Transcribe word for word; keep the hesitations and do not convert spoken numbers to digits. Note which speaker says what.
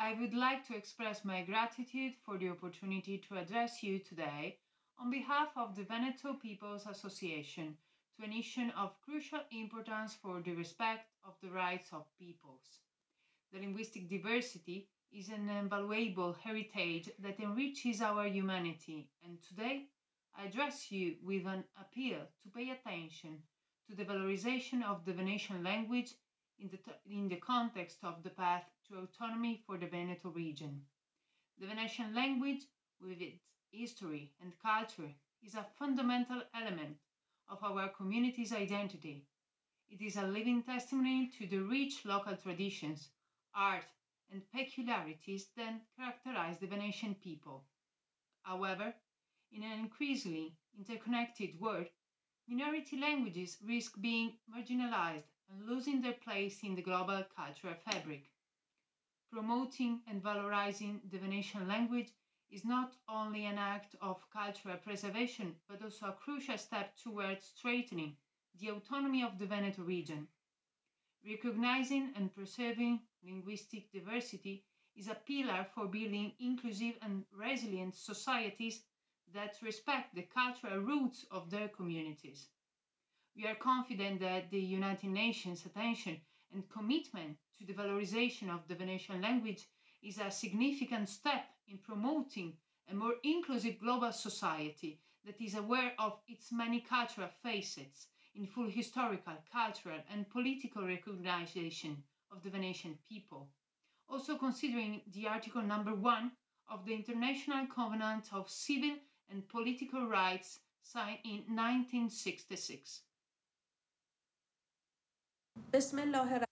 Speaker 1: I would like to express my gratitude for the opportunity to address you today on behalf of the Veneto People's Association to an issue of crucial importance for the respect of the rights of peoples. The linguistic diversity is an invaluable heritage that enriches our humanity, and today I address you with an appeal to pay attention to the valorization of the Venetian language in the, in the context of the path to autonomy for the Veneto region. The Venetian language, with its history and culture, is a fundamental element of our community's identity. It is a living testimony to the rich local traditions, art, and peculiarities that characterize the Venetian people. However, in an increasingly interconnected world, minority languages risk being marginalized and losing their place in the global cultural fabric. Promoting and valorizing the Venetian language is not only an act of cultural preservation, but also a crucial step towards strengthening the autonomy of the Veneto region. Recognizing and preserving linguistic diversity is a pillar for building inclusive and resilient societies that respect the cultural roots of their communities. We are confident that the United Nations' attention and commitment to the valorization of the Venetian language is a significant step in promoting a more inclusive global society that is aware of its many cultural facets in full historical, cultural, and political recognition of the Venetian people. Also considering the Article number one of the International Covenant of Civil and Political Rights signed in nineteen sixty-six.
Speaker 2: Bismillah